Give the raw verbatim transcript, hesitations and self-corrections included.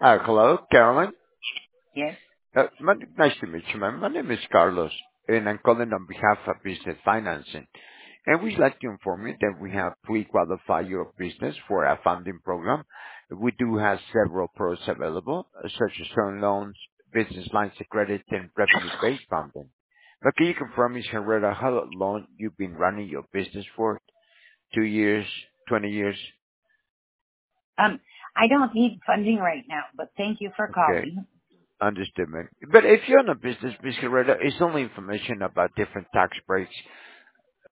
Uh, hello, Caroline. Yes. Uh, my, nice to meet you, ma'am. My name is Carlos, and I'm calling on behalf of Business Financing. And we'd like to inform you that we have pre-qualified your business for our funding program. We do have several products available, uh, such as term loans, business lines of credit, and revenue-based funding. But can you confirm, Miz Herrera, how long you've been running your business for? Two years, twenty years? Um, I don't need funding right now, but thank you for Okay. calling. Understood, man. But if you're in a business, Miz Herrera, it's only information about different tax breaks